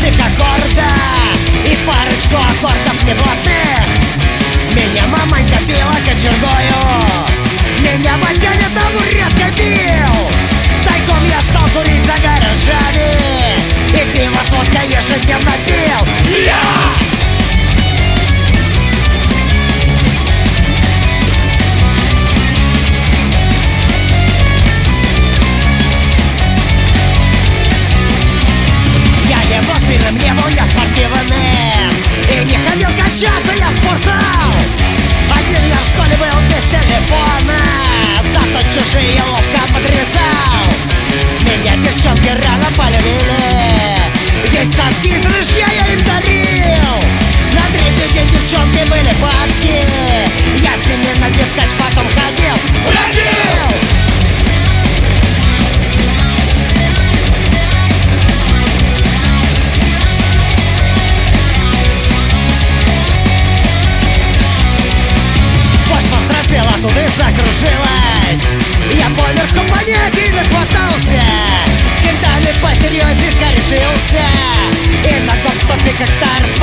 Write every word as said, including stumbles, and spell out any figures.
простых аккорда и парочку аккордов неплотных. Меня маманька била кочергою, меня батя табуреткой бил. Тайком я стал курить за гаражами и пиво с водкой ежедневно пил. Я! Не был я спортивным и не ходил качаться я в спортзал. Один я в школе был без телефона, зато чужие ловко подрезал. Меня девчонки рано полюбили, ведь соски из ружья я им дарил. На третий день девчонки были падки, я с ними на дискач потом ходил. Бродил! Оттуда закружилась, я поверху понятий нахватался, с кентами посерьезней скорешился и на гоп-стопе как-то